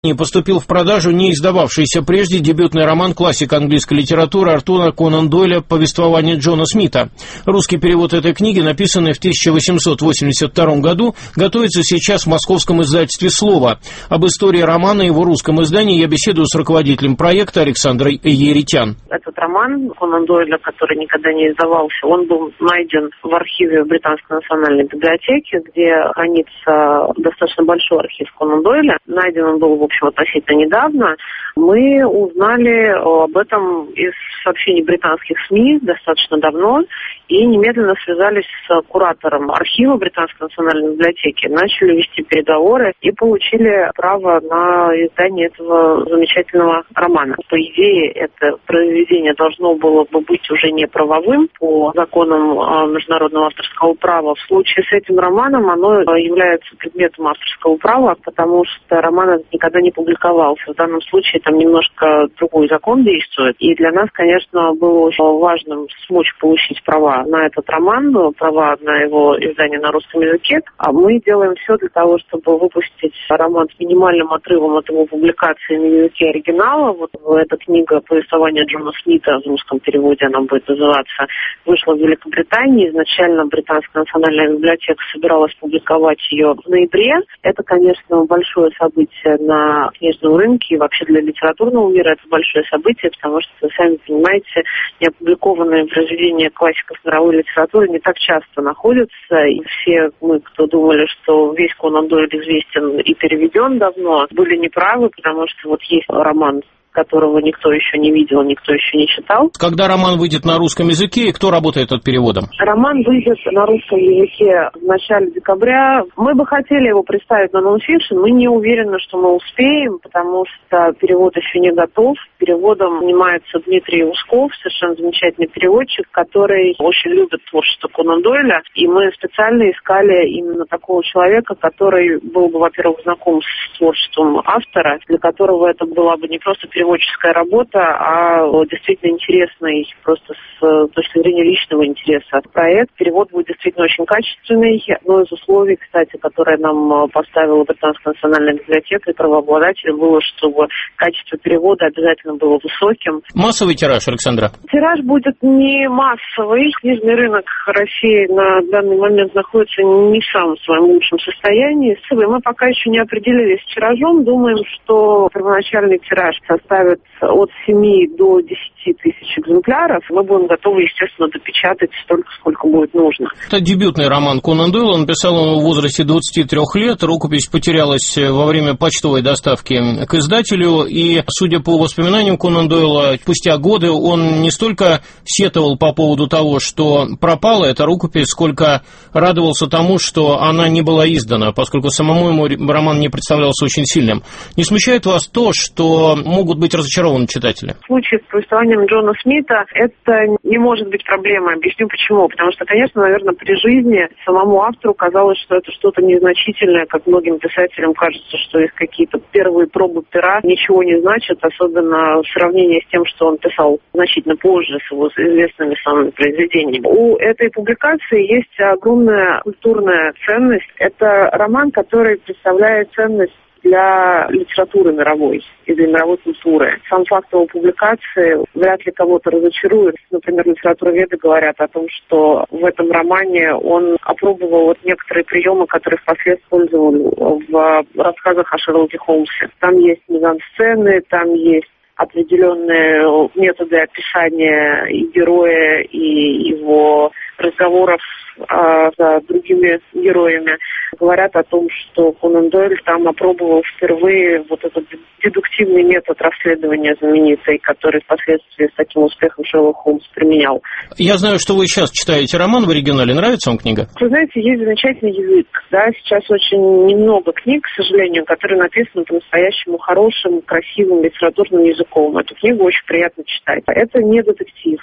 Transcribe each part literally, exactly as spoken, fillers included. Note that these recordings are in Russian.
Поступил в продажу не издававшийся прежде дебютный роман классика английской литературы Артура Конан Дойля «Повествование Джона Смита». Русский перевод этой книги, написанный в тысяча восемьсот восемьдесят втором году, готовится сейчас в московском издательстве «Слово». Об истории романа и его русском издании я беседую с руководителем проекта Александрой Еритян. Этот роман Конан Дойля, который никогда не издавался, он был найден в архиве Британской национальной библиотеки, где хранится достаточно большой архив Конан Дойля. Найден он был, в общем, относительно недавно. Мы узнали об этом из сообщений британских СМИ достаточно давно и немедленно связались с куратором архива Британской национальной библиотеки, начали вести переговоры и получили право на издание этого замечательного романа. По идее, это произведение должно было бы быть уже не правовым по законам международного авторского права. В случае с этим романом оно является предметом авторского права, потому что роман никогда не публиковался. В данном случае там немножко другой закон действует. И для нас, конечно, было очень важным смочь получить права на этот роман, права на его издание на русском языке. А мы делаем все для того, чтобы выпустить роман с минимальным отрывом от его публикации на языке оригинала. Вот эта книга «Повествование Джона Смита», в русском переводе она будет называться, вышла в Великобритании. Изначально Британская национальная библиотека собиралась публиковать ее в ноябре. Это, конечно, большое событие на книжном рынке и вообще для литературного мира это большое событие, потому что, вы сами понимаете, неопубликованные произведения классиков мировой литературы не так часто находятся, и все мы, кто думали, что весь Конан Дойль известен и переведен давно, были неправы, потому что вот есть роман, которого никто еще не видел, никто еще не читал. Когда роман выйдет на русском языке, и кто работает над переводом? Роман выйдет на русском языке в начале декабря. Мы бы хотели его представить на нонфикшн, мы не уверены, что мы успеем, потому что перевод еще не готов. Переводом занимается Дмитрий Усков, совершенно замечательный переводчик, который очень любит творчество Конан Дойля, и мы специально искали именно такого человека, который был бы, во-первых, знаком с творчеством автора, для которого это была бы не просто перевод, переводческая работа, а действительно интересный, просто с точки зрения личного интереса проект. Перевод будет действительно очень качественный. Одно из условий, кстати, которое нам поставила Британская национальная библиотека и правообладатель, было, чтобы качество перевода обязательно было высоким. Массовый тираж, Александра? Тираж будет не массовый. Книжный рынок России на данный момент находится не в самом своем лучшем состоянии. Мы пока еще не определились с тиражом. Думаем, что первоначальный тираж составит от семи до десяти тысяч экземпляров. Мы будем готовы, естественно, допечатать столько, сколько будет нужно. Это дебютный роман Конан Дойла. Он писал его в возрасте двадцати трёх лет. Рукопись потерялась во время почтовой доставки к издателю. И, судя по воспоминаниям Конан Дойла, спустя годы он не столько сетовал по поводу того, что пропала эта рукопись, сколько радовался тому, что она не была издана, поскольку самому ему роман не представлялся очень сильным. Не смущает вас то, что могут быть разочарованы читатели? В случае с повествованием Джона Смита это не может быть проблемой. Объясню почему. Потому что, конечно, наверное, при жизни самому автору казалось, что это что-то незначительное, как многим писателям кажется, что их какие-то первые пробы пера ничего не значат, особенно в сравнении с тем, что он писал значительно позже с его известными самыми произведениями. У этой публикации есть огромная культурная ценность. Это роман, который представляет ценность для литературы мировой и для мировой культуры. Сам факт его публикации вряд ли кого-то разочарует. Например, литературоведы говорят о том, что в этом романе он опробовал вот некоторые приемы, которые впоследствии использовал в рассказах о Шерлоке Холмсе. Там есть мизансцены, там есть определенные методы описания и героя, и его разговоров а, с другими героями. Говорят о том, что Конан Дойль там опробовал впервые вот этот дедуктивный метод расследования знаменитый, который впоследствии с таким успехом Шерлок Холмс применял. Я знаю, что вы сейчас читаете роман в оригинале. Нравится вам книга? Вы знаете, есть замечательный язык. Да? Сейчас очень немного книг, к сожалению, которые написаны по-настоящему хорошим, красивым литературным языком. Эту книгу очень приятно читать. Это не детектив.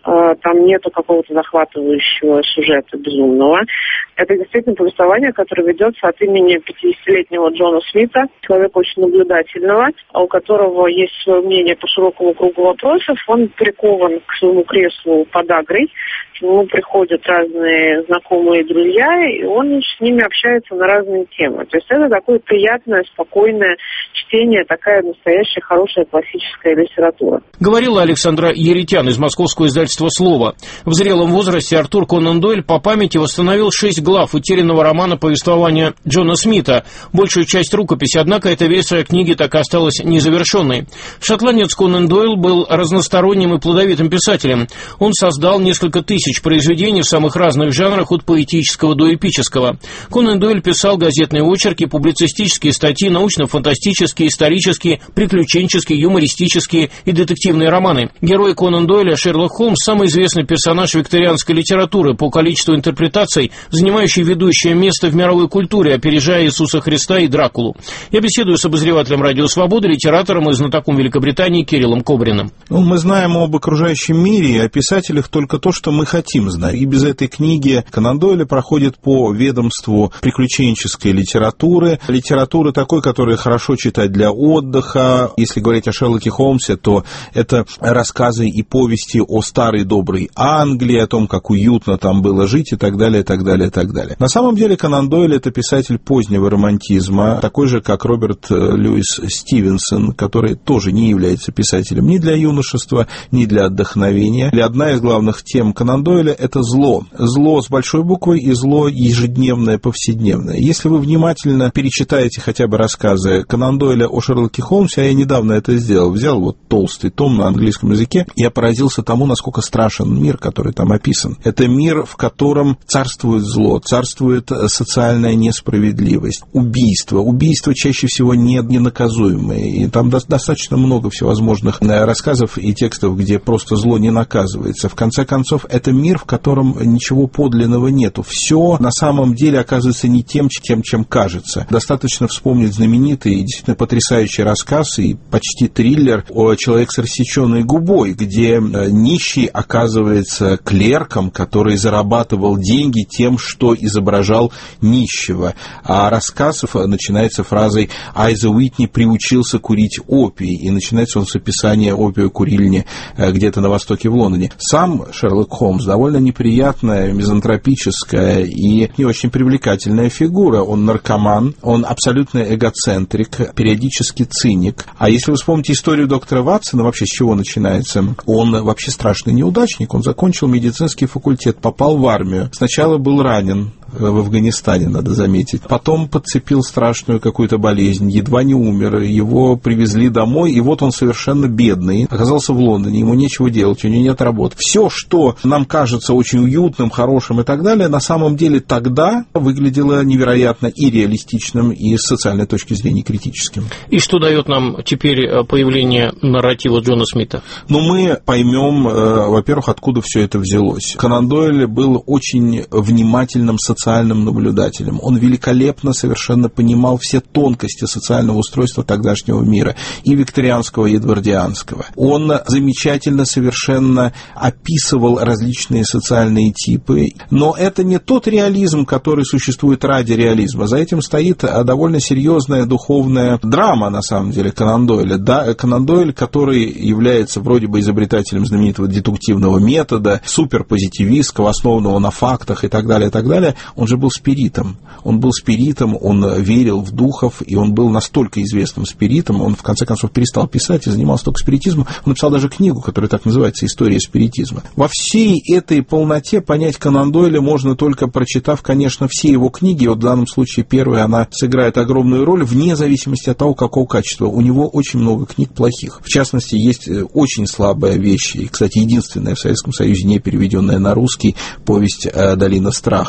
там нету какого-то захватывающего сюжета безумного. Это действительно повествование, которое ведется от имени пятидесятилетнего Джона Смита, человека очень наблюдательного, у которого есть свое мнение по широкому кругу вопросов. Он прикован к своему креслу подагрой, к нему приходят разные знакомые друзья, и он с ними общается на разные темы. То есть это такое приятное, спокойное чтение, такая настоящая хорошая классическая литература. Говорила Александра Еретян из московского издательства «Слово». В зрелом возрасте Артур Конан Дойль по памяти восстановил шесть глав утерянного романа повествования Джона Смита, большую часть рукописи, однако эта версия книги так и осталась незавершенной. Шотландец Конан Дойл был разносторонним и плодовитым писателем. Он создал несколько тысяч произведений в самых разных жанрах, от поэтического до эпического. Конан Дойль писал газетные очерки, публицистические статьи, научно-фантастические, исторические, приключенческие, юмористические и детективные романы. Герой Конан Дойля, Шерлок Холмс, самый известный персонаж викторианской литературы по количеству интерпретаций, занимающий ведущее место в мировой культуре, опережая Иисуса Христа и Дракулу. Я беседую с обозревателем «Радио Свобода», литератором и знатоком Великобритании Кириллом Кобриным. Ну, мы знаем об окружающем мире и о писателях только то, что мы хотим знать. И без этой книги Конан Дойль проходит по ведомству приключенческой литературы, литературы такой, которую хорошо читать для отдыха. Если говорить о Шерлоке Холмсе, то это рассказы и повести о старой доброй Англии, о том, как уютно там было жить и так далее, и так далее, и так далее. На самом деле Конан Дойль – это писатель позднего романтизма, такой же, как Роберт Льюис Стивенсон, который тоже не является писателем ни для юношества, ни для отдохновения. И одна из главных тем Конан Дойля – это зло. Зло с большой буквы и зло ежедневное, повседневное. Если вы внимательно перечитаете хотя бы рассказы Конан Дойля о Шерлоке Холмсе, а я недавно это сделал, взял вот толстый том на английском языке, я поразился тому, насколько страшен мир, который там описан. Это мир, в котором царствует зло, царствует социальная несправедливость, убийство. Убийства чаще всего не, ненаказуемые. И там до, достаточно много всевозможных рассказов и текстов, где просто зло не наказывается. В конце концов, это мир, в котором ничего подлинного нету. Все на самом деле оказывается не тем, тем, чем кажется. Достаточно вспомнить знаменитый и действительно потрясающий рассказ и почти триллер о «Человек с рассеченной губой», где нищий оказывается клерком, который зарабатывал деньги тем, что изображал нищего. А рассказ начинается фразой «Айза Уитни приучился курить опий», и начинается он с описания опиокурильни где-то на востоке в Лондоне. Сам Шерлок Холмс довольно неприятная, мизантропическая и не очень привлекательная фигура. Он наркоман, он абсолютно эгоцентрик, периодически циник. А если вы вспомните историю доктора Ватсона, вообще с чего начинается? Он вообще страшный неудачник, он закончил медицинский факультет, попал в армию. Сначала был ранен в Афганистане, надо заметить. Потом подцепил страшную какую-то болезнь, едва не умер, его привезли домой, и вот он совершенно бедный, оказался в Лондоне, ему нечего делать, у него нет работы. Все, что нам кажется очень уютным, хорошим и так далее, на самом деле тогда выглядело невероятно и реалистичным, и с социальной точки зрения критическим. И что дает нам теперь появление нарратива Джона Смита? Ну, мы поймем, во-первых, откуда все это взялось. Конан Дойль был очень внимательным социальным социальным наблюдателем. Он великолепно совершенно понимал все тонкости социального устройства тогдашнего мира, и викторианского, и эдвардианского. Он замечательно совершенно описывал различные социальные типы, но это не тот реализм, который существует ради реализма. За этим стоит довольно серьезная духовная драма, на самом деле, Конан Дойля. Да, Конан Дойль, который является вроде бы изобретателем знаменитого дедуктивного метода, суперпозитивистского, основанного на фактах и так далее, и так далее, он же был спиритом. Он был спиритом, он верил в духов, и он был настолько известным спиритом, он в конце концов перестал писать и занимался только спиритизмом. Он написал даже книгу, которая так называется «История спиритизма». Во всей этой полноте понять Конан Дойля можно только прочитав, конечно, все его книги. Вот в данном случае первая, она сыграет огромную роль вне зависимости от того, какого качества. У него очень много книг плохих. В частности, есть очень слабая вещь, и, кстати, единственная в Советском Союзе не переведенная на русский повесть «Долина страха» про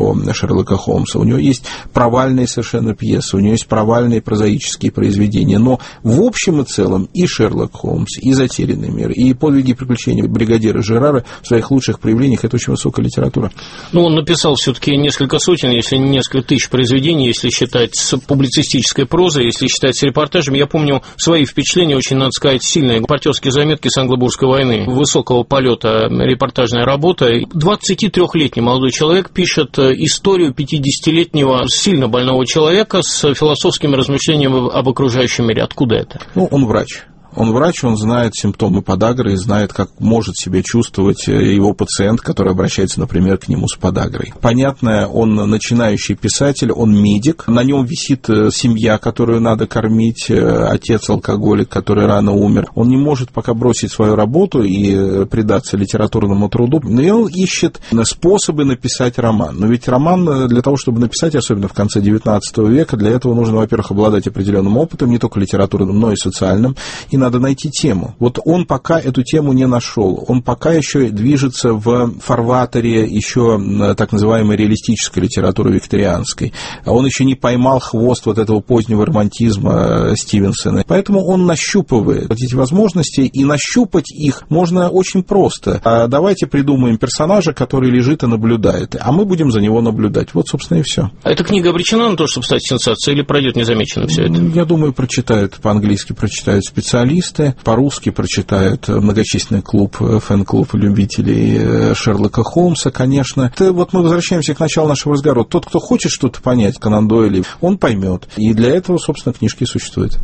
про Шерлока Холмса. У него есть провальные совершенно пьесы, у него есть провальные прозаические произведения. Но в общем и целом и Шерлок Холмс, и «Затерянный мир», и «Подвиги и приключения бригадира Жерара» в своих лучших проявлениях — это очень высокая литература. Ну, он написал все-таки несколько сотен, если не несколько тысяч произведений, если считать с публицистической прозой, если считать с репортажами. Я помню свои впечатления, очень, надо сказать, сильные репортерские заметки с Англо-Бурской войны, высокого полета репортажная работа. двадцатитрёхлетний молодой человек пишет историю пятидесятилетнего сильно больного человека с философскими размышлениями об окружающем мире. Откуда это? Ну, он врач. Он врач, он знает симптомы подагры и знает, как может себя чувствовать его пациент, который обращается, например, к нему с подагрой. Понятно, он начинающий писатель, он медик, на нем висит семья, которую надо кормить, отец алкоголик, который рано умер. Он не может пока бросить свою работу и предаться литературному труду, но он ищет способы написать роман. Но ведь роман, для того, чтобы написать, особенно в конце девятнадцатого века, для этого нужно, во-первых, обладать определенным опытом, не только литературным, но и социальным, и надо найти тему. Вот он пока эту тему не нашел. Он пока еще движется в фарватере еще так называемой реалистической литературы викторианской. Он еще не поймал хвост вот этого позднего романтизма Стивенсона. Поэтому он нащупывает эти возможности, и нащупать их можно очень просто. А давайте придумаем персонажа, который лежит и наблюдает, а мы будем за него наблюдать. Вот, собственно, и все. А эта книга обречена на то, чтобы стать сенсацией, или пройдет незамеченно все это? Я думаю, прочитают по-английски, прочитают специалисты, по-русски прочитают многочисленный клуб, фэн-клуб любителей Шерлока Холмса, конечно. Это вот мы возвращаемся к началу нашего разговора. Тот, кто хочет что-то понять, Конан Дойля, он поймет. И для этого, собственно, книжки существуют.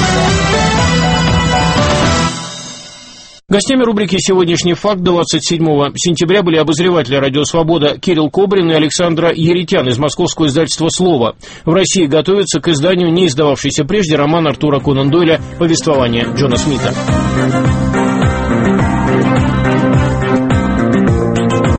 Гостями рубрики «Сегодняшний факт» двадцать седьмого сентября были обозреватели «Радио Свобода» Кирилл Кобрин и Александра Еритян из московского издательства «Слово». В России готовится к изданию не издававшийся прежде роман Артура Конан Дойля «Повествование Джона Смита».